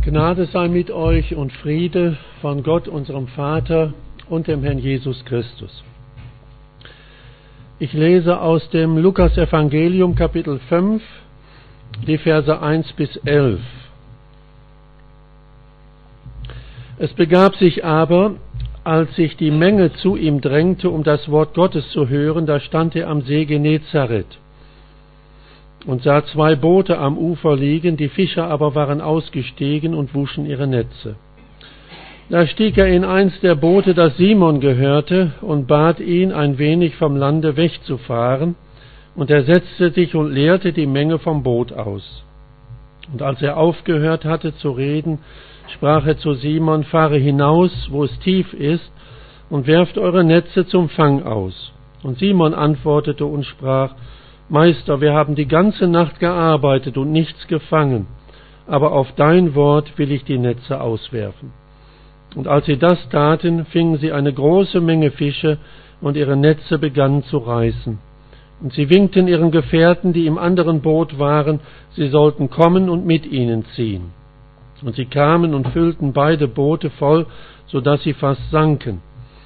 Gnade sei mit euch und Friede von Gott, unserem Vater und dem Herrn Jesus Christus. Ich lese aus dem Lukas-Evangelium, Kapitel 5, die Verse 1 bis 11. Es begab sich aber, als sich die Menge zu ihm drängte, um das Wort Gottes zu hören, da stand er am See Genezareth und sah zwei Boote am Ufer liegen, die Fischer aber waren ausgestiegen und wuschen ihre Netze. Da stieg er in eins der Boote, das Simon gehörte, und bat ihn, ein wenig vom Lande wegzufahren, und er setzte sich und leerte die Menge vom Boot aus. Und als er aufgehört hatte zu reden, sprach er zu Simon: Fahre hinaus, wo es tief ist, und werft eure Netze zum Fang aus. Und Simon antwortete und sprach: Meister, wir haben die ganze Nacht gearbeitet und nichts gefangen, aber auf dein Wort will ich die Netze auswerfen. Und als sie das taten, fingen sie eine große Menge Fische, und ihre Netze begannen zu reißen. Und sie winkten ihren Gefährten, die im anderen Boot waren, sie sollten kommen und mit ihnen ziehen. Und sie kamen und füllten beide Boote voll, so dass sie fast sanken.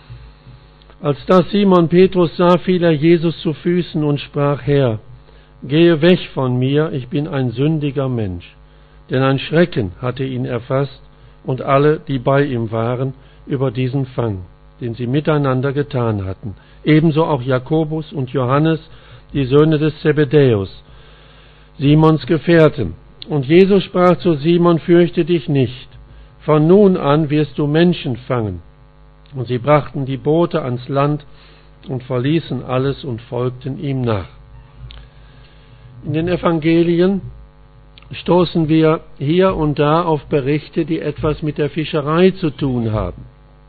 Als das Simon Petrus sah, fiel er Jesus zu Füßen und sprach: Herr, gehe weg von mir, ich bin ein sündiger Mensch. Denn ein Schrecken hatte ihn erfasst und alle, die bei ihm waren, über diesen Fang, den sie miteinander getan hatten. Ebenso auch Jakobus und Johannes, die Söhne des Zebedäus, Simons Gefährten. Und Jesus sprach zu Simon: Fürchte dich nicht, von nun an wirst du Menschen fangen. Und sie brachten die Boote ans Land und verließen alles und folgten ihm nach. In den Evangelien stoßen wir hier und da auf Berichte, die etwas mit der Fischerei zu tun haben.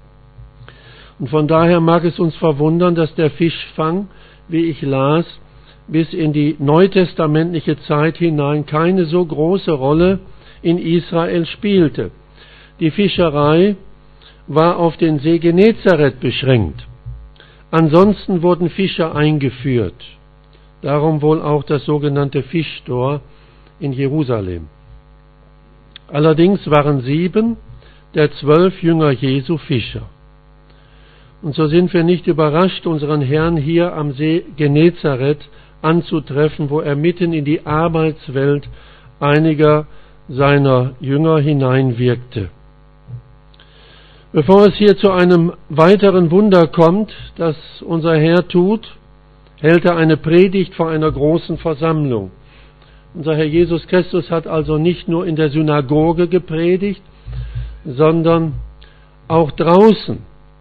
Und von daher mag es uns verwundern, dass der Fischfang, wie ich las, bis in die neutestamentliche Zeit hinein keine so große Rolle in Israel spielte. Die Fischerei war auf den See Genezareth beschränkt. Ansonsten wurden Fischer eingeführt. Darum wohl auch das sogenannte Fischtor in Jerusalem. Allerdings waren 7 der 12 Jünger Jesu Fischer. Und so sind wir nicht überrascht, unseren Herrn hier am See Genezareth anzutreffen, wo er mitten in die Arbeitswelt einiger seiner Jünger hineinwirkte. Bevor es hier zu einem weiteren Wunder kommt, das unser Herr tut, hält er eine Predigt vor einer großen Versammlung. Unser Herr Jesus Christus hat also nicht nur in der Synagoge gepredigt, sondern auch draußen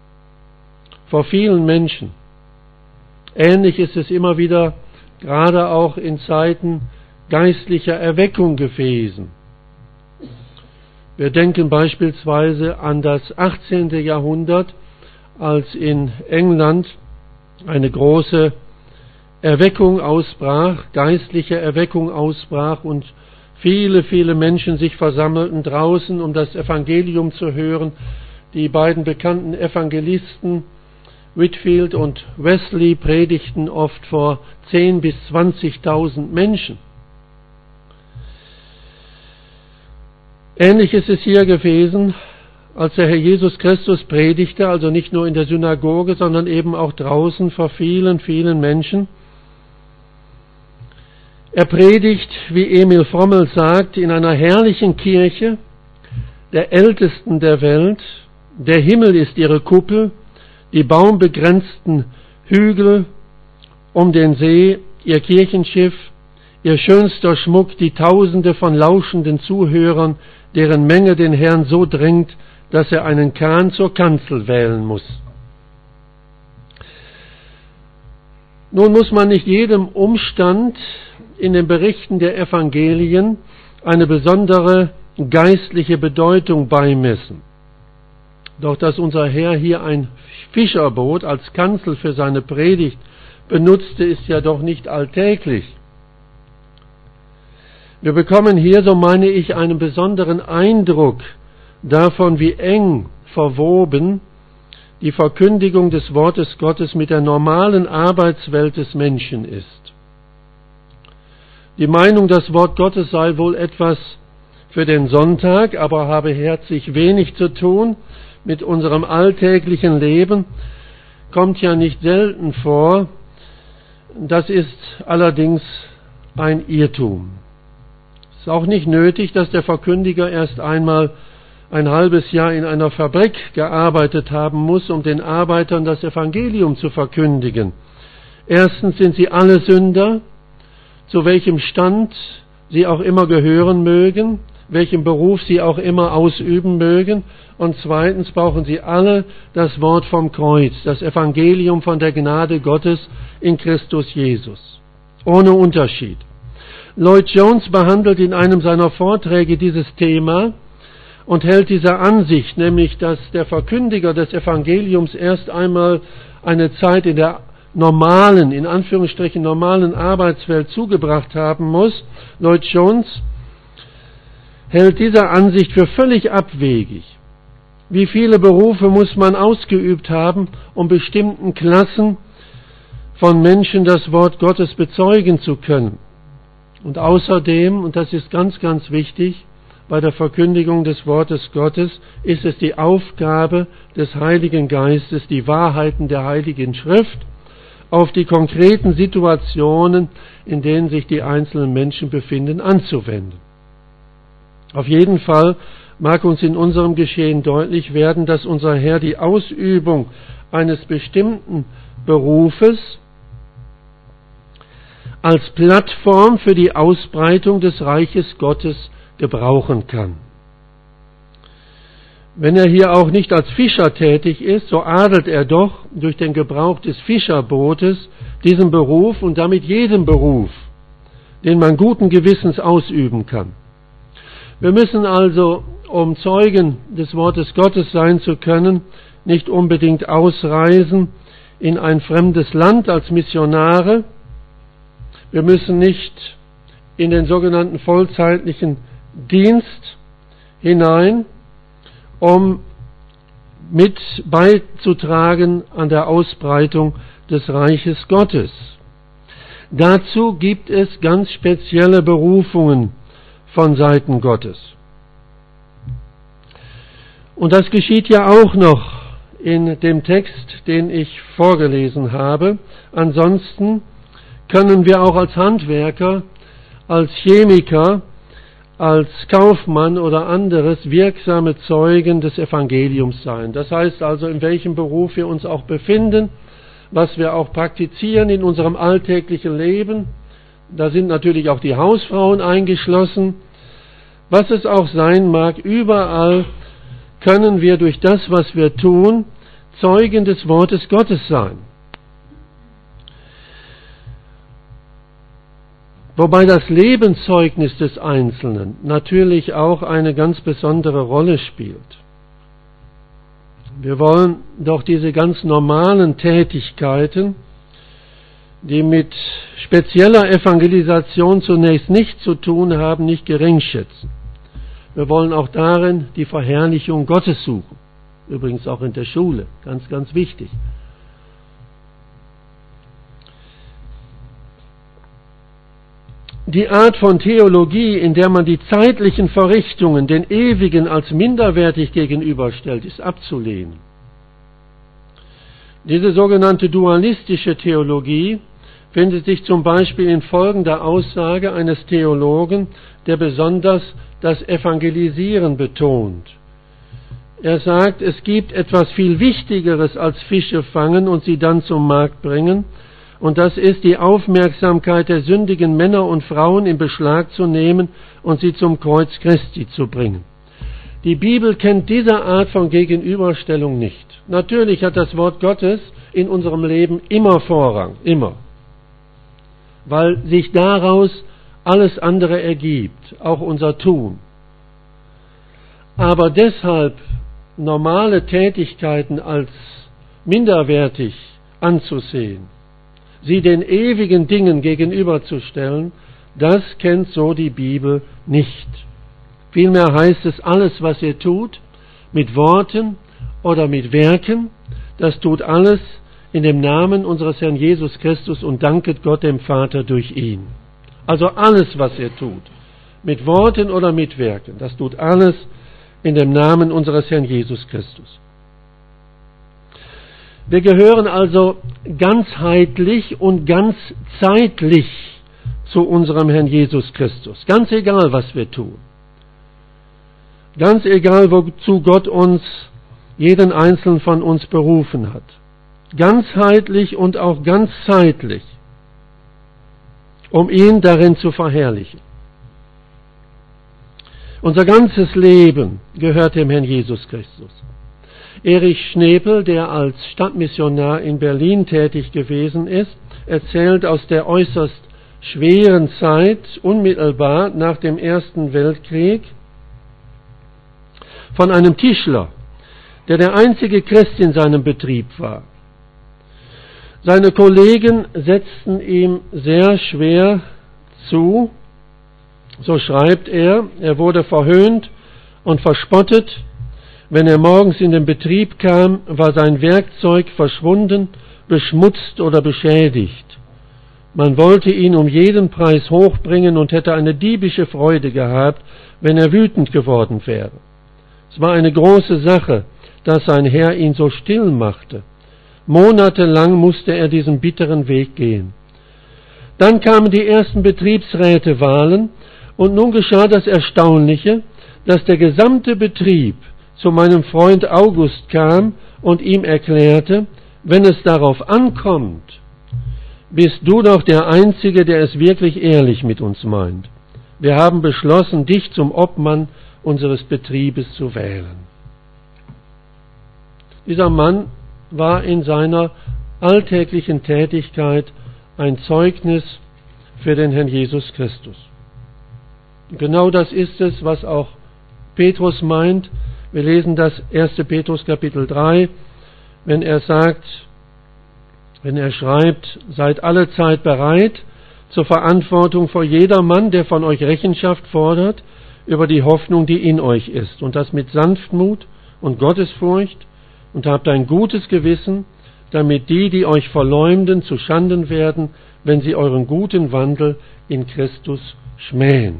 vor vielen Menschen. Ähnlich ist es immer wieder, gerade auch in Zeiten geistlicher Erweckung gewesen. Wir denken beispielsweise an das 18. Jahrhundert, als in England eine große Erweckung ausbrach, geistliche Erweckung ausbrach und viele, viele Menschen sich versammelten draußen, um das Evangelium zu hören. Die beiden bekannten Evangelisten Whitfield und Wesley predigten oft vor 10.000 bis 20.000 Menschen. Ähnlich ist es hier gewesen, als der Herr Jesus Christus predigte, also nicht nur in der Synagoge, sondern eben auch draußen vor vielen, vielen Menschen. Er predigt, wie Emil Frommel sagt, in einer herrlichen Kirche, der ältesten der Welt. Der Himmel ist ihre Kuppel, die baumbegrenzten Hügel um den See, ihr Kirchenschiff, ihr schönster Schmuck, die Tausende von lauschenden Zuhörern, deren Menge den Herrn so drängt, dass er einen Kahn zur Kanzel wählen muss. Nun muss man nicht jedem Umstand in den Berichten der Evangelien eine besondere geistliche Bedeutung beimessen. Doch dass unser Herr hier ein Fischerboot als Kanzel für seine Predigt benutzte, ist ja doch nicht alltäglich. Wir bekommen hier, so meine ich, einen besonderen Eindruck davon, wie eng verwoben die Verkündigung des Wortes Gottes mit der normalen Arbeitswelt des Menschen ist. Die Meinung, das Wort Gottes sei wohl etwas für den Sonntag, aber habe herzlich wenig zu tun mit unserem alltäglichen Leben, kommt ja nicht selten vor. Das ist allerdings ein Irrtum. Es ist auch nicht nötig, dass der Verkündiger erst einmal ein halbes Jahr in einer Fabrik gearbeitet haben muss, um den Arbeitern das Evangelium zu verkündigen. Erstens sind sie alle Sünder, zu welchem Stand sie auch immer gehören mögen, welchen Beruf sie auch immer ausüben mögen. Und zweitens brauchen sie alle das Wort vom Kreuz, das Evangelium von der Gnade Gottes in Christus Jesus. Ohne Unterschied. Lloyd Jones behandelt in einem seiner Vorträge dieses Thema und hält dieser Ansicht, nämlich dass der Verkündiger des Evangeliums erst einmal eine Zeit in der normalen, in Anführungsstrichen normalen Arbeitswelt zugebracht haben muss. Lloyd Jones hält dieser Ansicht für völlig abwegig. Wie viele Berufe muss man ausgeübt haben, um bestimmten Klassen von Menschen das Wort Gottes bezeugen zu können? Und außerdem, und das ist ganz, ganz wichtig, bei der Verkündigung des Wortes Gottes ist es die Aufgabe des Heiligen Geistes, die Wahrheiten der Heiligen Schrift auf die konkreten Situationen, in denen sich die einzelnen Menschen befinden, anzuwenden. Auf jeden Fall mag uns in unserem Geschehen deutlich werden, dass unser Herr die Ausübung eines bestimmten Berufes als Plattform für die Ausbreitung des Reiches Gottes gebrauchen kann. Wenn er hier auch nicht als Fischer tätig ist, so adelt er doch durch den Gebrauch des Fischerbootes diesen Beruf und damit jeden Beruf, den man guten Gewissens ausüben kann. Wir müssen also, um Zeugen des Wortes Gottes sein zu können, nicht unbedingt ausreisen in ein fremdes Land als Missionare. Wir müssen nicht in den sogenannten vollzeitlichen Dienst hinein, um mit beizutragen an der Ausbreitung des Reiches Gottes. Dazu gibt es ganz spezielle Berufungen von Seiten Gottes. Und das geschieht ja auch noch in dem Text, den ich vorgelesen habe. Ansonsten können wir auch als Handwerker, als Chemiker, als Kaufmann oder anderes wirksame Zeugen des Evangeliums sein. Das heißt also, in welchem Beruf wir uns auch befinden, was wir auch praktizieren in unserem alltäglichen Leben. Da sind natürlich auch die Hausfrauen eingeschlossen. Was es auch sein mag, überall können wir durch das, was wir tun, Zeugen des Wortes Gottes sein. Wobei das Lebenszeugnis des Einzelnen natürlich auch eine ganz besondere Rolle spielt. Wir wollen doch diese ganz normalen Tätigkeiten, die mit spezieller Evangelisation zunächst nichts zu tun haben, nicht geringschätzen. Wir wollen auch darin die Verherrlichung Gottes suchen. Übrigens auch in der Schule, ganz, ganz wichtig. Die Art von Theologie, in der man die zeitlichen Verrichtungen den ewigen als minderwertig gegenüberstellt, ist abzulehnen. Diese sogenannte dualistische Theologie findet sich zum Beispiel in folgender Aussage eines Theologen, der besonders das Evangelisieren betont. Er sagt, es gibt etwas viel Wichtigeres als Fische fangen und sie dann zum Markt bringen, und das ist die Aufmerksamkeit der sündigen Männer und Frauen in Beschlag zu nehmen und sie zum Kreuz Christi zu bringen. Die Bibel kennt diese Art von Gegenüberstellung nicht. Natürlich hat das Wort Gottes in unserem Leben immer Vorrang, immer. Weil sich daraus alles andere ergibt, auch unser Tun. Aber deshalb normale Tätigkeiten als minderwertig anzusehen, sie den ewigen Dingen gegenüberzustellen, das kennt so die Bibel nicht. Vielmehr heißt es, alles, was ihr tut, mit Worten oder mit Werken, das tut alles in dem Namen unseres Herrn Jesus Christus und danket Gott dem Vater durch ihn. Also alles, was ihr tut, mit Worten oder mit Werken. Das tut alles in dem Namen unseres Herrn Jesus Christus. Wir gehören also ganzheitlich und ganzzeitlich zu unserem Herrn Jesus Christus. Ganz egal, was wir tun. Ganz egal, wozu Gott uns, jeden Einzelnen von uns berufen hat. Ganzheitlich und auch ganzzeitlich, um ihn darin zu verherrlichen. Unser ganzes Leben gehört dem Herrn Jesus Christus. Erich Schnepel, der als Stadtmissionar in Berlin tätig gewesen ist, erzählt aus der äußerst schweren Zeit, unmittelbar nach dem Ersten Weltkrieg, von einem Tischler, der einzige Christ in seinem Betrieb war. Seine Kollegen setzten ihm sehr schwer zu, so schreibt er wurde verhöhnt und verspottet. Wenn er morgens in den Betrieb kam, war sein Werkzeug verschwunden, beschmutzt oder beschädigt. Man wollte ihn um jeden Preis hochbringen und hätte eine diebische Freude gehabt, wenn er wütend geworden wäre. Es war eine große Sache, dass sein Herr ihn so still machte. Monatelang musste er diesen bitteren Weg gehen. Dann kamen die ersten Betriebsrätewahlen und nun geschah das Erstaunliche, dass der gesamte Betrieb zu meinem Freund August kam und ihm erklärte, wenn es darauf ankommt, bist du doch der Einzige, der es wirklich ehrlich mit uns meint. Wir haben beschlossen, dich zum Obmann unseres Betriebes zu wählen. Dieser Mann war in seiner alltäglichen Tätigkeit ein Zeugnis für den Herrn Jesus Christus. Genau das ist es, was auch Petrus meint. Wir lesen das 1. Petrus Kapitel 3, wenn er schreibt, seid alle Zeit bereit zur Verantwortung vor jedermann, der von euch Rechenschaft fordert, über die Hoffnung, die in euch ist, und das mit Sanftmut und Gottesfurcht, und habt ein gutes Gewissen, damit die euch verleumden, zu Schanden werden, wenn sie euren guten Wandel in Christus schmähen.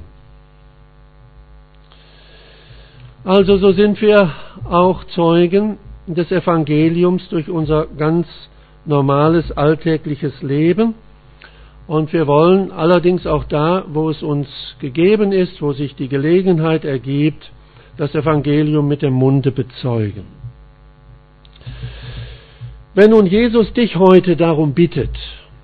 Also so sind wir auch Zeugen des Evangeliums durch unser ganz normales alltägliches Leben. Und wir wollen allerdings auch da, wo es uns gegeben ist, wo sich die Gelegenheit ergibt, das Evangelium mit dem Munde bezeugen. Wenn nun Jesus dich heute darum bittet,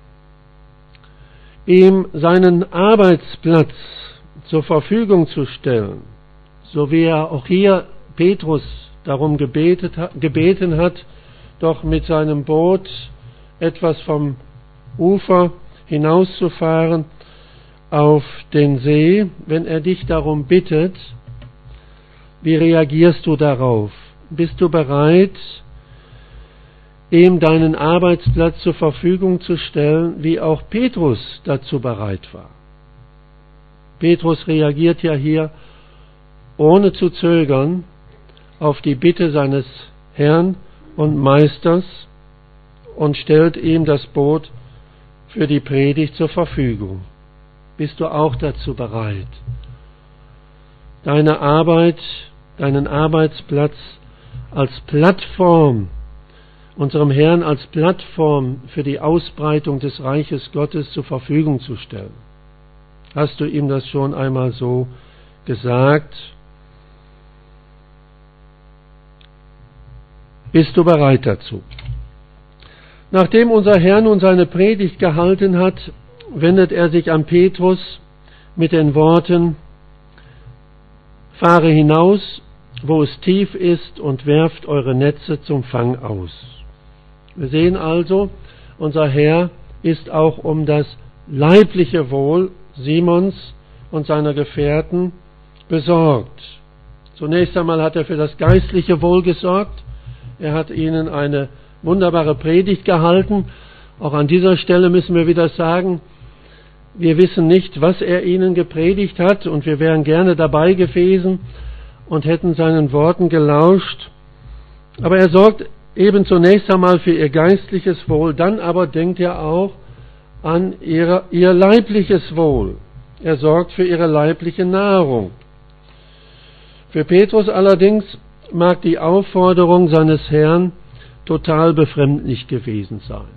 ihm seinen Arbeitsplatz zur Verfügung zu stellen, so wie er auch hier Petrus darum gebeten hat, doch mit seinem Boot etwas vom Ufer hinauszufahren auf den See, wenn er dich darum bittet, wie reagierst du darauf? Bist du bereit, ihm deinen Arbeitsplatz zur Verfügung zu stellen, wie auch Petrus dazu bereit war? Petrus reagiert ja hier ohne zu zögern auf die Bitte seines Herrn und Meisters und stellt ihm das Boot für die Predigt zur Verfügung. Bist du auch dazu bereit, deine Arbeit, deinen Arbeitsplatz als Plattform, unserem Herrn als Plattform für die Ausbreitung des Reiches Gottes zur Verfügung zu stellen? Hast du ihm das schon einmal so gesagt? Bist du bereit dazu? Nachdem unser Herr nun seine Predigt gehalten hat, wendet er sich an Petrus mit den Worten: Fahre hinaus, wo es tief ist, und werft eure Netze zum Fang aus. Wir sehen also, unser Herr ist auch um das leibliche Wohl Simons und seiner Gefährten besorgt. Zunächst einmal hat er für das geistliche Wohl gesorgt. Er hat ihnen eine wunderbare Predigt gehalten. Auch an dieser Stelle müssen wir wieder sagen, wir wissen nicht, was er ihnen gepredigt hat, und wir wären gerne dabei gewesen und hätten seinen Worten gelauscht. Aber er sorgt eben zunächst einmal für ihr geistliches Wohl, dann aber denkt er auch an ihr leibliches Wohl. Er sorgt für ihre leibliche Nahrung. Für Petrus allerdings mag die Aufforderung seines Herrn total befremdlich gewesen sein.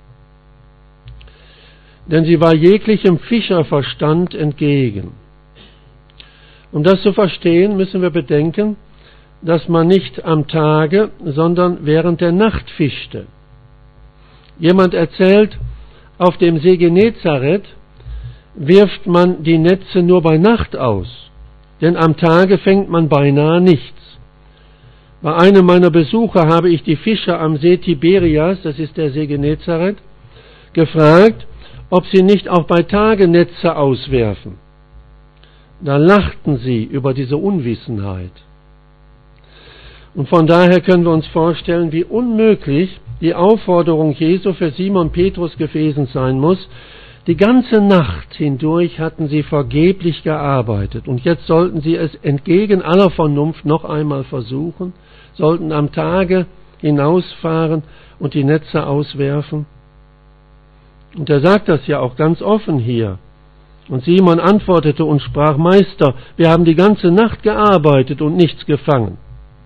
Denn sie war jeglichem Fischerverstand entgegen. Um das zu verstehen, müssen wir bedenken, dass man nicht am Tage, sondern während der Nacht fischte. Jemand erzählt, auf dem See Genezareth wirft man die Netze nur bei Nacht aus, denn am Tage fängt man beinahe nichts. Bei einem meiner Besucher habe ich die Fischer am See Tiberias, das ist der See Genezareth, gefragt, ob sie nicht auch bei Tage Netze auswerfen. Da lachten sie über diese Unwissenheit. Und von daher können wir uns vorstellen, wie unmöglich die Aufforderung Jesu für Simon Petrus gewesen sein muss. Die ganze Nacht hindurch hatten sie vergeblich gearbeitet und jetzt sollten sie es entgegen aller Vernunft noch einmal versuchen, sollten am Tage hinausfahren und die Netze auswerfen. Und er sagt das ja auch ganz offen hier. Und Simon antwortete und sprach: Meister, wir haben die ganze Nacht gearbeitet und nichts gefangen.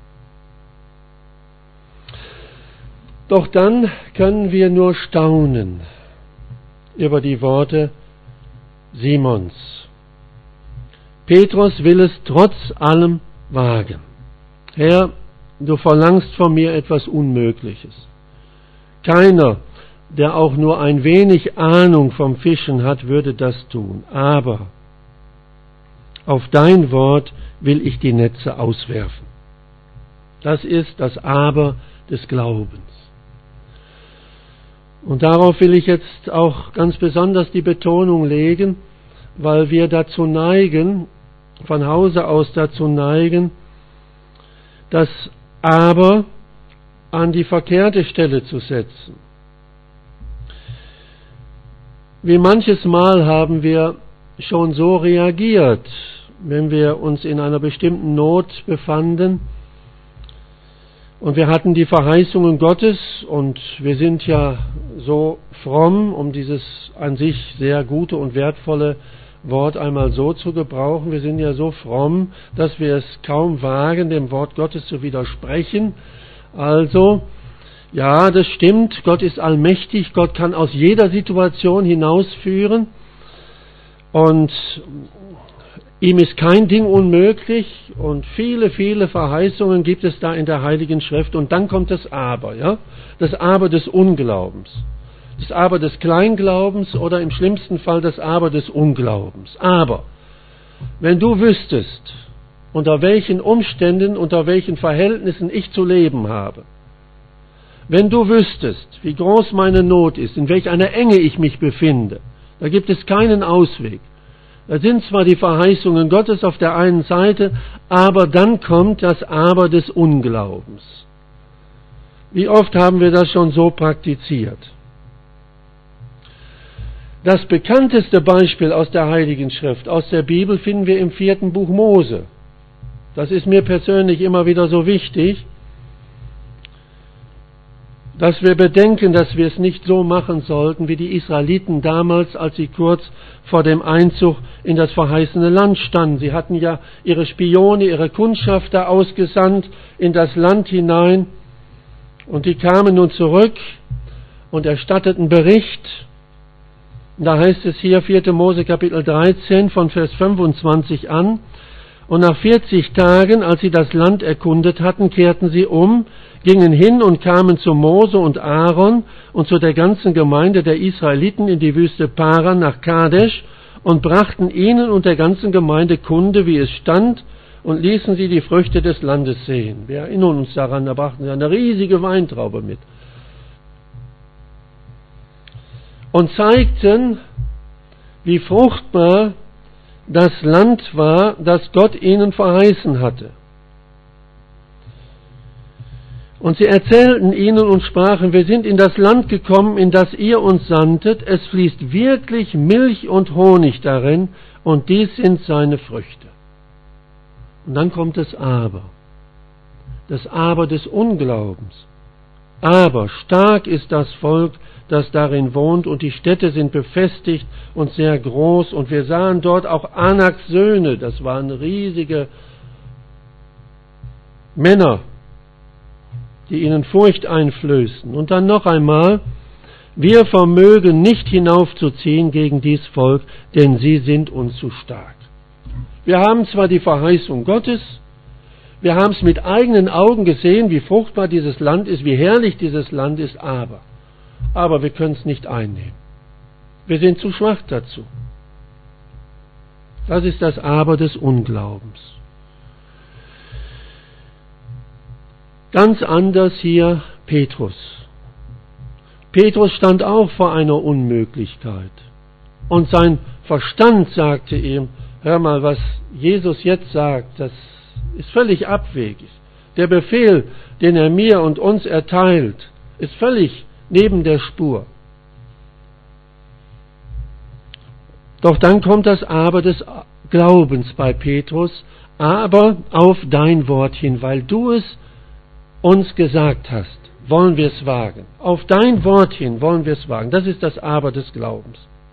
Doch dann können wir nur staunen über die Worte Simons. Petrus will es trotz allem wagen. Herr, du verlangst von mir etwas Unmögliches. Keiner, der auch nur ein wenig Ahnung vom Fischen hat, würde das tun. Aber auf dein Wort will ich die Netze auswerfen. Das ist das Aber des Glaubens. Und darauf will ich jetzt auch ganz besonders die Betonung legen, weil wir dazu neigen, von Hause aus dazu neigen, das Aber an die verkehrte Stelle zu setzen. Wie manches Mal haben wir schon so reagiert, wenn wir uns in einer bestimmten Not befanden und wir hatten die Verheißungen Gottes und wir sind ja so fromm, um dieses an sich sehr gute und wertvolle Wort einmal so zu gebrauchen. Wir sind ja so fromm, dass wir es kaum wagen, dem Wort Gottes zu widersprechen. Also, ja, das stimmt, Gott ist allmächtig, Gott kann aus jeder Situation hinausführen und ihm ist kein Ding unmöglich und viele, viele Verheißungen gibt es da in der Heiligen Schrift und dann kommt das Aber, ja, das Aber des Unglaubens, das Aber des Kleinglaubens oder im schlimmsten Fall das Aber des Unglaubens. Aber wenn du wüsstest, unter welchen Umständen, unter welchen Verhältnissen ich zu leben habe, wenn du wüsstest, wie groß meine Not ist, in welch einer Enge ich mich befinde, da gibt es keinen Ausweg. Da sind zwar die Verheißungen Gottes auf der einen Seite, aber dann kommt das Aber des Unglaubens. Wie oft haben wir das schon so praktiziert? Das bekannteste Beispiel aus der Heiligen Schrift, aus der Bibel, finden wir im 4. Buch Mose. Das ist mir persönlich immer wieder so wichtig, dass wir bedenken, dass wir es nicht so machen sollten wie die Israeliten damals, als sie kurz vor dem Einzug in das verheißene Land standen. Sie hatten ja ihre Spione, ihre Kundschafter ausgesandt in das Land hinein und die kamen nun zurück und erstatteten Bericht. Da heißt es hier 4. Mose Kapitel 13 von Vers 25 an: Und nach 40 Tagen, als sie das Land erkundet hatten, kehrten sie um, gingen hin und kamen zu Mose und Aaron und zu der ganzen Gemeinde der Israeliten in die Wüste Paran nach Kadesh und brachten ihnen und der ganzen Gemeinde Kunde, wie es stand, und ließen sie die Früchte des Landes sehen. Wir erinnern uns daran, da brachten sie eine riesige Weintraube mit. Und zeigten, wie fruchtbar das Land war, das Gott ihnen verheißen hatte. Und sie erzählten ihnen und sprachen: Wir sind in das Land gekommen, in das ihr uns sandtet. Es fließt wirklich Milch und Honig darin, und dies sind seine Früchte. Und dann kommt das Aber des Unglaubens. Aber stark ist das Volk, das darin wohnt, und die Städte sind befestigt und sehr groß. Und wir sahen dort auch Anaks Söhne, das waren riesige Männer, die ihnen Furcht einflößten. Und dann noch einmal, wir vermögen nicht hinaufzuziehen gegen dies Volk, denn sie sind uns zu stark. Wir haben zwar die Verheißung Gottes, wir haben es mit eigenen Augen gesehen, wie fruchtbar dieses Land ist, wie herrlich dieses Land ist, aber wir können es nicht einnehmen. Wir sind zu schwach dazu. Das ist das Aber des Unglaubens. Ganz anders hier Petrus. Petrus stand auch vor einer Unmöglichkeit. Und sein Verstand sagte ihm, hör mal, was Jesus jetzt sagt, das ist völlig abwegig. Der Befehl, den er mir und uns erteilt, ist völlig neben der Spur. Doch dann kommt das Aber des Glaubens bei Petrus, aber auf dein Wort hin, weil du es uns gesagt hast, wollen wir es wagen. Auf dein Wort hin wollen wir es wagen. Das ist das Aber des Glaubens.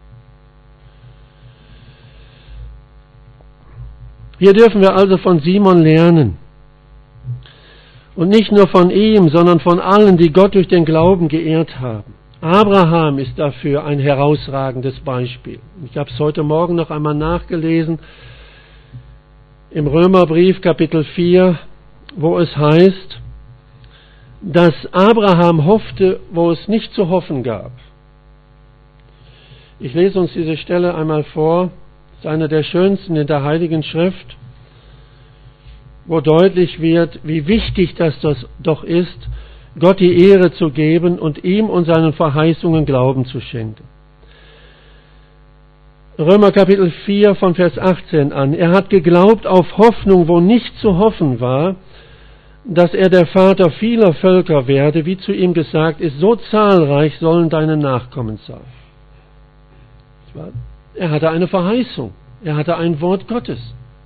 Hier dürfen wir also von Simon lernen. Und nicht nur von ihm, sondern von allen, die Gott durch den Glauben geehrt haben. Abraham ist dafür ein herausragendes Beispiel. Ich habe es heute Morgen noch einmal nachgelesen im Römerbrief Kapitel 4, wo es heißt, dass Abraham hoffte, wo es nicht zu hoffen gab. Ich lese uns diese Stelle einmal vor. Das ist eine der schönsten in der Heiligen Schrift, wo deutlich wird, wie wichtig das doch ist, Gott die Ehre zu geben und ihm und seinen Verheißungen Glauben zu schenken. Römer Kapitel 4 von Vers 18 an. Er hat geglaubt auf Hoffnung, wo nicht zu hoffen war, dass er der Vater vieler Völker werde, wie zu ihm gesagt ist, so zahlreich sollen deine Nachkommen sein. Er hatte eine Verheißung, er hatte ein Wort Gottes.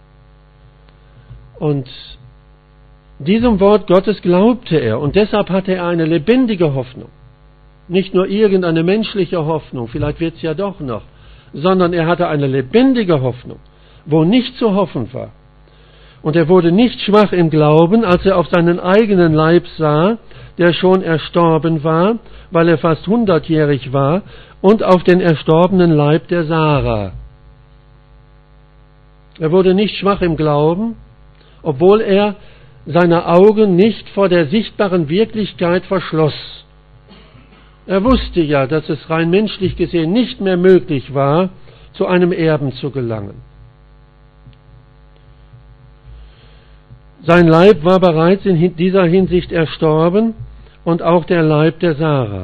Und diesem Wort Gottes glaubte er und deshalb hatte er eine lebendige Hoffnung. Nicht nur irgendeine menschliche Hoffnung, vielleicht wird es ja doch noch, sondern er hatte eine lebendige Hoffnung, wo nicht zu hoffen war. Und er wurde nicht schwach im Glauben, als er auf seinen eigenen Leib sah, der schon erstorben war, weil er fast 100-jährig war, und auf den erstorbenen Leib der Sarah. Er wurde nicht schwach im Glauben, obwohl er seine Augen nicht vor der sichtbaren Wirklichkeit verschloss. Er wusste ja, dass es rein menschlich gesehen nicht mehr möglich war, zu einem Erben zu gelangen. Sein Leib war bereits in dieser Hinsicht erstorben und auch der Leib der Sarah.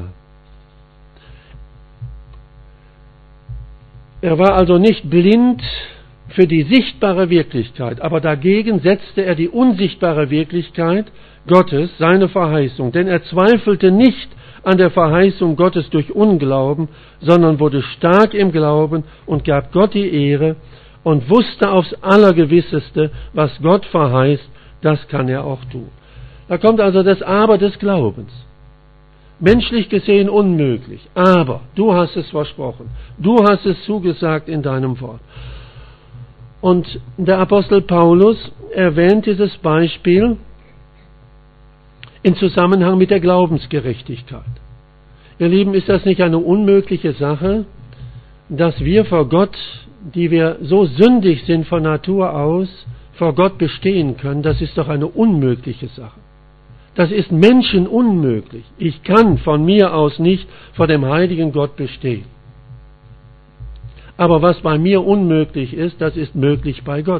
Er war also nicht blind für die sichtbare Wirklichkeit, aber dagegen setzte er die unsichtbare Wirklichkeit Gottes, seine Verheißung, denn er zweifelte nicht an der Verheißung Gottes durch Unglauben, sondern wurde stark im Glauben und gab Gott die Ehre und wusste aufs Allergewisseste, was Gott verheißt, das kann er auch tun. Da kommt also das Aber des Glaubens. Menschlich gesehen unmöglich, aber du hast es versprochen, du hast es zugesagt in deinem Wort. Und der Apostel Paulus erwähnt dieses Beispiel in Zusammenhang mit der Glaubensgerechtigkeit. Ihr Lieben, ist das nicht eine unmögliche Sache, dass wir vor Gott, die wir so sündig sind von Natur aus, vor Gott bestehen können? Das ist doch eine unmögliche Sache. Das ist Menschen unmöglich. Ich kann von mir aus nicht vor dem heiligen Gott bestehen. Aber was bei mir unmöglich ist, das ist möglich bei Gott.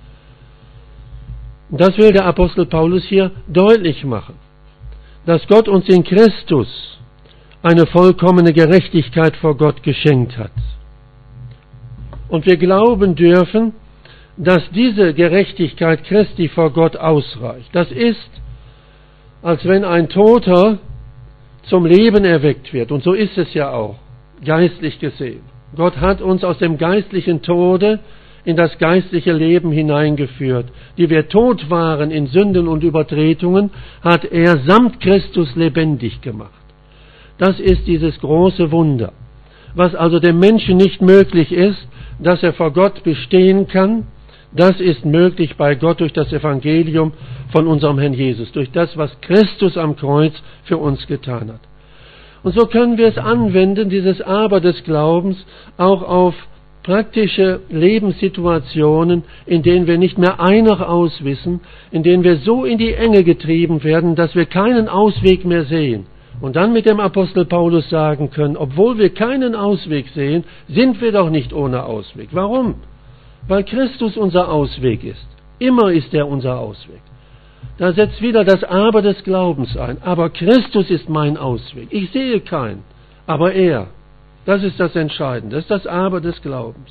Das will der Apostel Paulus hier deutlich machen, dass Gott uns in Christus eine vollkommene Gerechtigkeit vor Gott geschenkt hat. Und wir glauben dürfen, dass diese Gerechtigkeit Christi vor Gott ausreicht. Das ist, als wenn ein Toter zum Leben erweckt wird. Und so ist es ja auch, geistlich gesehen. Gott hat uns aus dem geistlichen Tode in das geistliche Leben hineingeführt. Die wir tot waren in Sünden und Übertretungen, hat er samt Christus lebendig gemacht. Das ist dieses große Wunder. Was also dem Menschen nicht möglich ist, dass er vor Gott bestehen kann, das ist möglich bei Gott durch das Evangelium von unserem Herrn Jesus, durch das, was Christus am Kreuz für uns getan hat. Und so können wir es anwenden, dieses Aber des Glaubens, auch auf praktische Lebenssituationen, in denen wir nicht mehr ein noch aus wissen, in denen wir so in die Enge getrieben werden, dass wir keinen Ausweg mehr sehen. Und dann mit dem Apostel Paulus sagen können, obwohl wir keinen Ausweg sehen, sind wir doch nicht ohne Ausweg. Warum? Weil Christus unser Ausweg ist. Immer ist er unser Ausweg. Da setzt wieder das Aber des Glaubens ein. Aber Christus ist mein Ausweg. Ich sehe keinen, aber er. Das ist das Entscheidende. Das ist das Aber des Glaubens.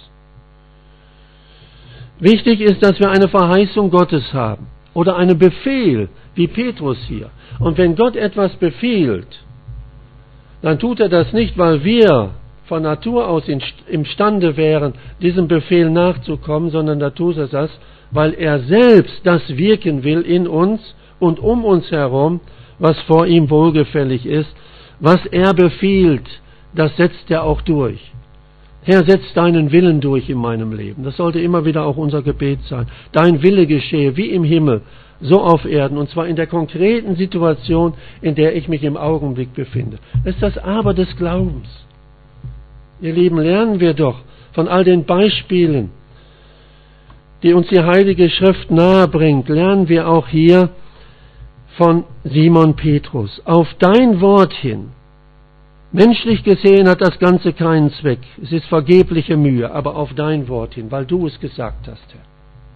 Wichtig ist, dass wir eine Verheißung Gottes haben oder einen Befehl, wie Petrus hier. Und wenn Gott etwas befiehlt, dann tut er das nicht, weil wir von Natur aus imstande wären, diesem Befehl nachzukommen, sondern da tut er das, weil er selbst das wirken will in uns und um uns herum, was vor ihm wohlgefällig ist. Was er befiehlt, das setzt er auch durch. Herr, setz deinen Willen durch in meinem Leben. Das sollte immer wieder auch unser Gebet sein. Dein Wille geschehe, wie im Himmel, so auf Erden, und zwar in der konkreten Situation, in der ich mich im Augenblick befinde. Das ist das Aber des Glaubens. Ihr Lieben, lernen wir doch von all den Beispielen, die uns die Heilige Schrift nahebringt, lernen wir auch hier von Simon Petrus. Auf dein Wort hin. Menschlich gesehen hat das Ganze keinen Zweck. Es ist vergebliche Mühe, aber auf dein Wort hin, weil du es gesagt hast, Herr.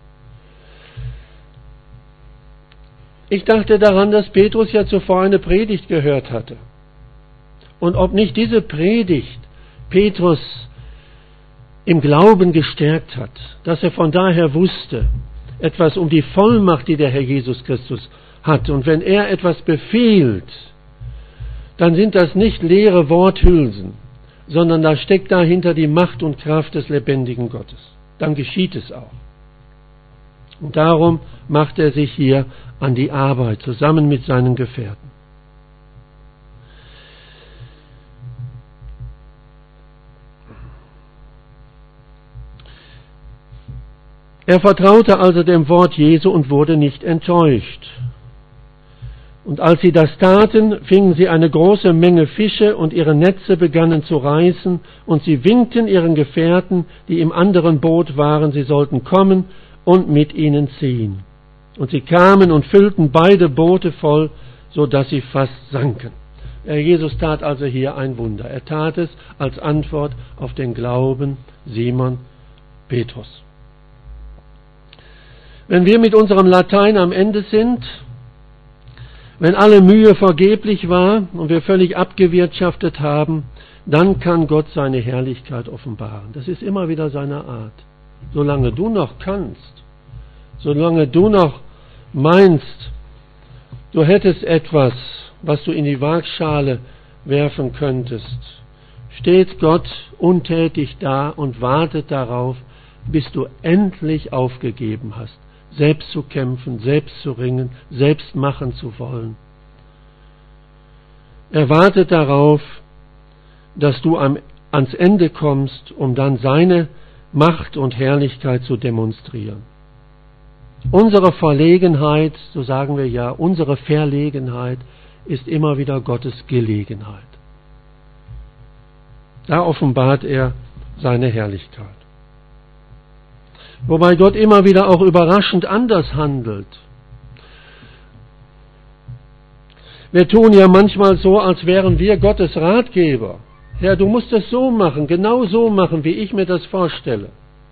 Ich dachte daran, dass Petrus ja zuvor eine Predigt gehört hatte. Und ob nicht diese Predigt Petrus im Glauben gestärkt hat, dass er von daher wusste, etwas um die Vollmacht, die der Herr Jesus Christus hat. Und wenn er etwas befiehlt, dann sind das nicht leere Worthülsen, sondern da steckt dahinter die Macht und Kraft des lebendigen Gottes. Dann geschieht es auch. Und darum macht er sich hier an die Arbeit, zusammen mit seinen Gefährten. Er vertraute also dem Wort Jesu und wurde nicht enttäuscht. Und als sie das taten, fingen sie eine große Menge Fische und ihre Netze begannen zu reißen und sie winkten ihren Gefährten, die im anderen Boot waren, sie sollten kommen und mit ihnen ziehen. Und sie kamen und füllten beide Boote voll, so dass sie fast sanken. Der Jesus tat also hier ein Wunder. Er tat es als Antwort auf den Glauben Simon Petrus. Wenn wir mit unserem Latein am Ende sind, wenn alle Mühe vergeblich war und wir völlig abgewirtschaftet haben, dann kann Gott seine Herrlichkeit offenbaren. Das ist immer wieder seine Art. Solange du noch kannst, solange du noch meinst, du hättest etwas, was du in die Waagschale werfen könntest, steht Gott untätig da und wartet darauf, bis du endlich aufgegeben hast, selbst zu kämpfen, selbst zu ringen, selbst machen zu wollen. Er wartet darauf, dass du ans Ende kommst, um dann seine Macht und Herrlichkeit zu demonstrieren. Unsere Verlegenheit, so sagen wir ja, unsere Verlegenheit ist immer wieder Gottes Gelegenheit. Da offenbart er seine Herrlichkeit. Wobei Gott immer wieder auch überraschend anders handelt. Wir tun ja manchmal so, als wären wir Gottes Ratgeber. Herr, du musst es so machen, genau so machen, wie ich mir das vorstelle.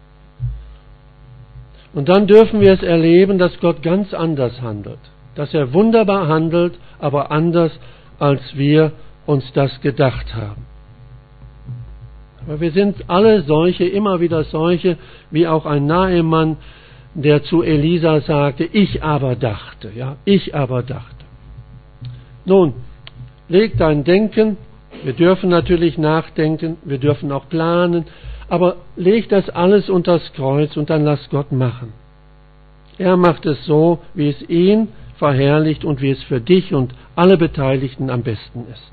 Und dann dürfen wir es erleben, dass Gott ganz anders handelt. Dass er wunderbar handelt, aber anders, als wir uns das gedacht haben. Aber wir sind alle solche, immer wieder solche, wie auch ein Naemann, der zu Elisa sagte, ich aber dachte, ja, ich aber dachte. Nun, leg dein Denken, wir dürfen natürlich nachdenken, wir dürfen auch planen, Aber leg das alles unters Kreuz und dann lass Gott machen. Er macht es so, wie es ihn verherrlicht und wie es für dich und alle Beteiligten am besten ist.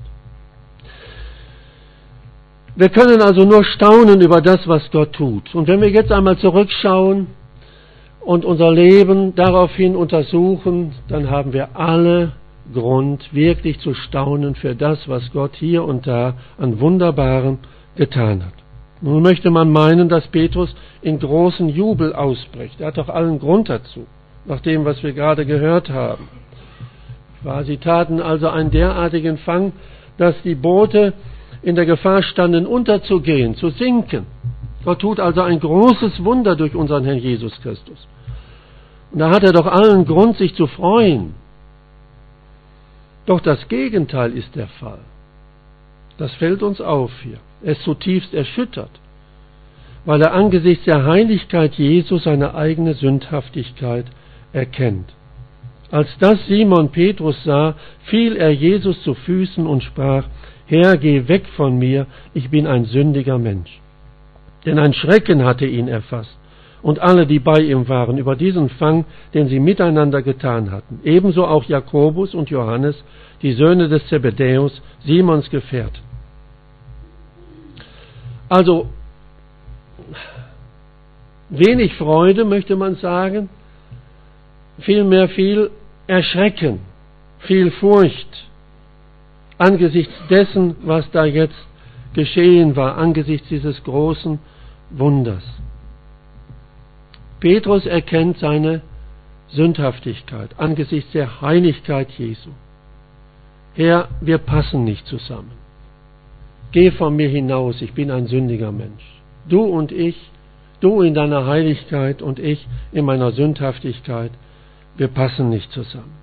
Wir können also nur staunen über das, was Gott tut. Und wenn wir jetzt einmal zurückschauen und unser Leben daraufhin untersuchen, dann haben wir alle Grund, wirklich zu staunen für das, was Gott hier und da an Wunderbarem getan hat. Nun möchte man meinen, dass Petrus in großen Jubel ausbricht. Er hat doch allen Grund dazu, nach dem, was wir gerade gehört haben. Sie taten also einen derartigen Fang, dass die Boote in der Gefahr standen, unterzugehen, zu sinken. Gott tut also ein großes Wunder durch unseren Herrn Jesus Christus. Und da hat er doch allen Grund, sich zu freuen. Doch das Gegenteil ist der Fall. Das fällt uns auf hier. Er ist zutiefst erschüttert, weil er angesichts der Heiligkeit Jesu seine eigene Sündhaftigkeit erkennt. Als das Simon Petrus sah, fiel er Jesus zu Füßen und sprach: Herr, geh weg von mir, ich bin ein sündiger Mensch. Denn ein Schrecken hatte ihn erfasst und alle, die bei ihm waren, über diesen Fang, den sie miteinander getan hatten. Ebenso auch Jakobus und Johannes, die Söhne des Zebedäus, Simons Gefährten. Also wenig Freude, möchte man sagen, vielmehr viel Erschrecken, viel Furcht angesichts dessen, was da jetzt geschehen war, angesichts dieses großen Wunders. Petrus erkennt seine Sündhaftigkeit angesichts der Heiligkeit Jesu. Herr, wir passen nicht zusammen. Geh von mir hinaus, ich bin ein sündiger Mensch. Du und ich, du in deiner Heiligkeit und ich in meiner Sündhaftigkeit, wir passen nicht zusammen.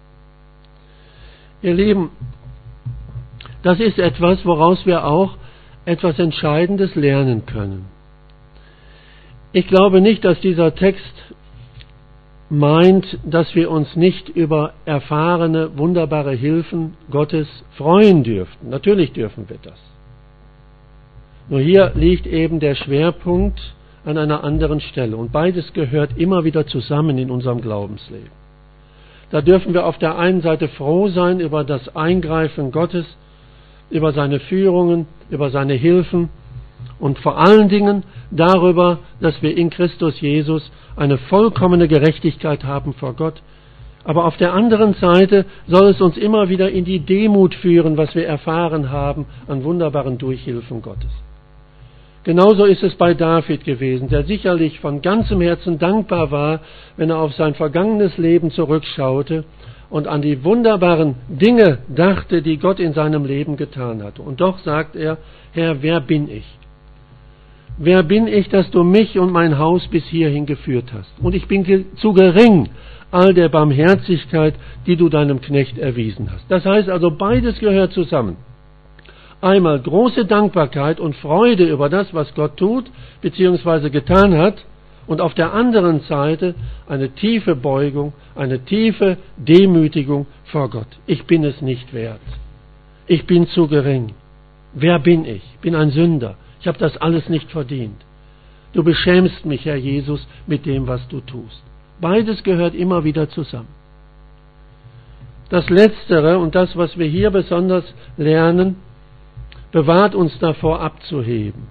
Ihr Lieben, das ist etwas, woraus wir auch etwas Entscheidendes lernen können. Ich glaube nicht, dass dieser Text meint, dass wir uns nicht über erfahrene, wunderbare Hilfen Gottes freuen dürften. Natürlich dürfen wir das. Nur hier liegt eben der Schwerpunkt an einer anderen Stelle. Und beides gehört immer wieder zusammen in unserem Glaubensleben. Da dürfen wir auf der einen Seite froh sein über das Eingreifen Gottes, über seine Führungen, über seine Hilfen und vor allen Dingen darüber, dass wir in Christus Jesus eine vollkommene Gerechtigkeit haben vor Gott. Aber auf der anderen Seite soll es uns immer wieder in die Demut führen, was wir erfahren haben an wunderbaren Durchhilfen Gottes. Genauso ist es bei David gewesen, der sicherlich von ganzem Herzen dankbar war, wenn er auf sein vergangenes Leben zurückschaute und an die wunderbaren Dinge dachte, die Gott in seinem Leben getan hatte. Und doch sagt er: Herr, wer bin ich? Wer bin ich, dass du mich und mein Haus bis hierhin geführt hast? Und ich bin zu gering all der Barmherzigkeit, die du deinem Knecht erwiesen hast. Das heißt also, beides gehört zusammen. Einmal große Dankbarkeit und Freude über das, was Gott tut bzw. getan hat, und auf der anderen Seite eine tiefe Beugung, eine tiefe Demütigung vor Gott. Ich bin es nicht wert. Ich bin zu gering. Wer bin ich? Ich bin ein Sünder. Ich habe das alles nicht verdient. Du beschämst mich, Herr Jesus, mit dem, was du tust. Beides gehört immer wieder zusammen. Das Letztere und das, was wir hier besonders lernen, bewahrt uns davor abzuheben,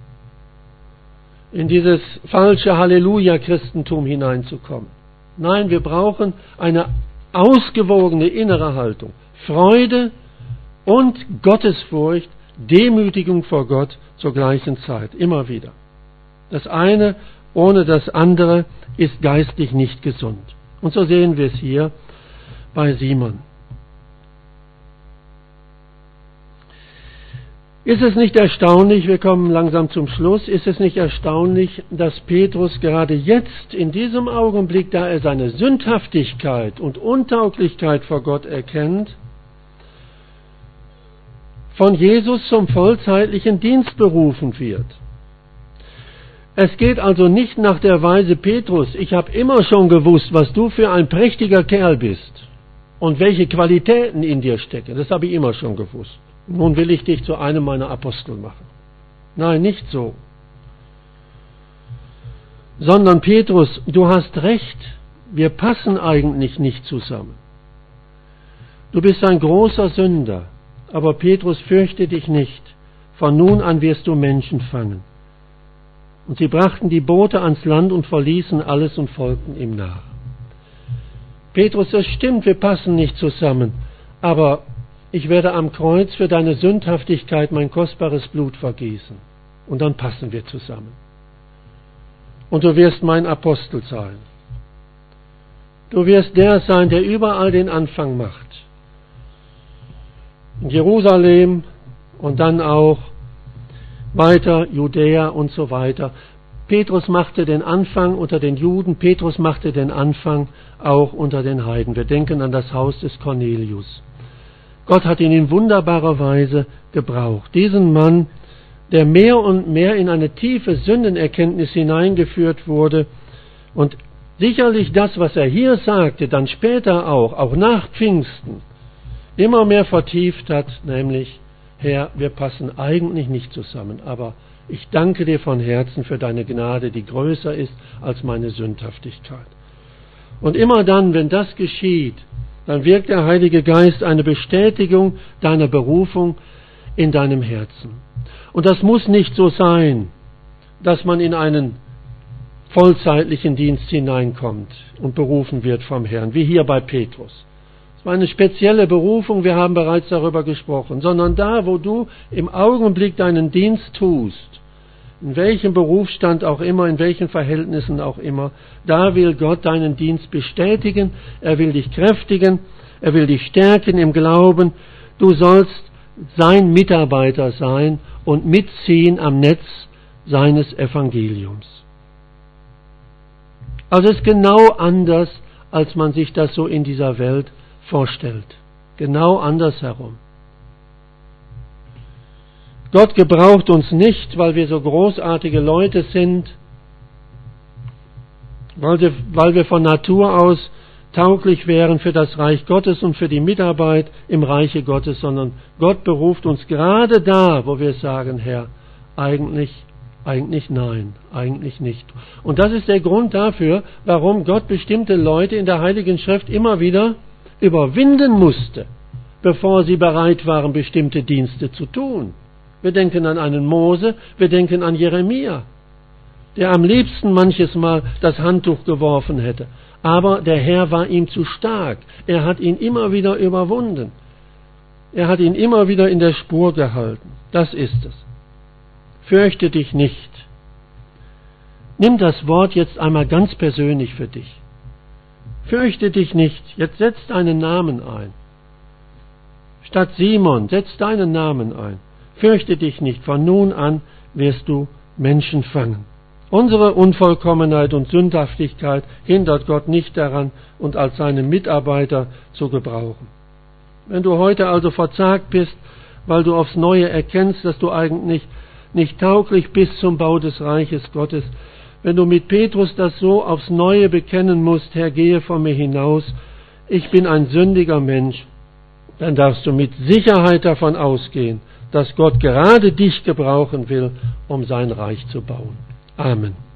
in dieses falsche Halleluja-Christentum hineinzukommen. Nein, wir brauchen eine ausgewogene innere Haltung, Freude und Gottesfurcht, Demütigung vor Gott zur gleichen Zeit, immer wieder. Das eine ohne das andere ist geistig nicht gesund. Und so sehen wir es hier bei Simon. Ist es nicht erstaunlich, wir kommen langsam zum Schluss, ist es nicht erstaunlich, dass Petrus gerade jetzt, in diesem Augenblick, da er seine Sündhaftigkeit und Untauglichkeit vor Gott erkennt, von Jesus zum vollzeitlichen Dienst berufen wird. Es geht also nicht nach der Weise: Petrus, ich habe immer schon gewusst, was du für ein prächtiger Kerl bist und welche Qualitäten in dir stecken. Das habe ich immer schon gewusst. Nun will ich dich zu einem meiner Apostel machen. Nein, nicht so. sondern Petrus, du hast recht, wir passen eigentlich nicht zusammen. Du bist ein großer Sünder, aber Petrus, fürchte dich nicht, von nun an wirst du Menschen fangen. Und sie brachten die Boote ans Land und verließen alles und folgten ihm nach. Petrus, es stimmt, wir passen nicht zusammen, aber ich werde am Kreuz für deine Sündhaftigkeit mein kostbares Blut vergießen. Und dann passen wir zusammen. Und du wirst mein Apostel sein. Du wirst der sein, der überall den Anfang macht. In Jerusalem und dann auch weiter Judäa und so weiter. Petrus machte den Anfang unter den Juden, Petrus machte den Anfang auch unter den Heiden. Wir denken an das Haus des Cornelius. Gott hat ihn in wunderbarer Weise gebraucht. Diesen Mann, der mehr und mehr in eine tiefe Sündenerkenntnis hineingeführt wurde und sicherlich das, was er hier sagte, dann später auch nach Pfingsten, immer mehr vertieft hat, nämlich, Herr, wir passen eigentlich nicht zusammen, aber ich danke dir von Herzen für deine Gnade, die größer ist als meine Sündhaftigkeit. Und immer dann, wenn das geschieht, dann wirkt der Heilige Geist eine Bestätigung deiner Berufung in deinem Herzen. Und das muss nicht so sein, dass man in einen vollzeitlichen Dienst hineinkommt und berufen wird vom Herrn, wie hier bei Petrus. Es war eine spezielle Berufung, wir haben bereits darüber gesprochen, sondern da, wo du im Augenblick deinen Dienst tust, in welchem Berufsstand auch immer, in welchen Verhältnissen auch immer, da will Gott deinen Dienst bestätigen, er will dich kräftigen, er will dich stärken im Glauben, du sollst sein Mitarbeiter sein und mitziehen am Netz seines Evangeliums. Also es ist genau anders, als man sich das so in dieser Welt vorstellt. Genau andersherum. Gott gebraucht uns nicht, weil wir so großartige Leute sind, weil wir von Natur aus tauglich wären für das Reich Gottes und für die Mitarbeit im Reiche Gottes, sondern Gott beruft uns gerade da, wo wir sagen, Herr, eigentlich nein, eigentlich nicht. Und das ist der Grund dafür, warum Gott bestimmte Leute in der Heiligen Schrift immer wieder überwinden musste, bevor sie bereit waren, bestimmte Dienste zu tun. Wir denken an einen Mose, wir denken an Jeremia, der am liebsten manches Mal das Handtuch geworfen hätte. Aber der Herr war ihm zu stark. Er hat ihn immer wieder überwunden. Er hat ihn immer wieder in der Spur gehalten. Das ist es. Fürchte dich nicht. Nimm das Wort jetzt einmal ganz persönlich für dich. Fürchte dich nicht. Jetzt setz deinen Namen ein. Statt Simon, setz deinen Namen ein. Fürchte dich nicht. Von nun an wirst du Menschen fangen. Unsere Unvollkommenheit und Sündhaftigkeit hindert Gott nicht daran, uns als seine Mitarbeiter zu gebrauchen. Wenn du heute also verzagt bist, weil du aufs Neue erkennst, dass du eigentlich nicht tauglich bist zum Bau des Reiches Gottes, wenn du mit Petrus das so aufs Neue bekennen musst, Herr, gehe von mir hinaus, ich bin ein sündiger Mensch, dann darfst du mit Sicherheit davon ausgehen, dass Gott gerade dich gebrauchen will, um sein Reich zu bauen. Amen.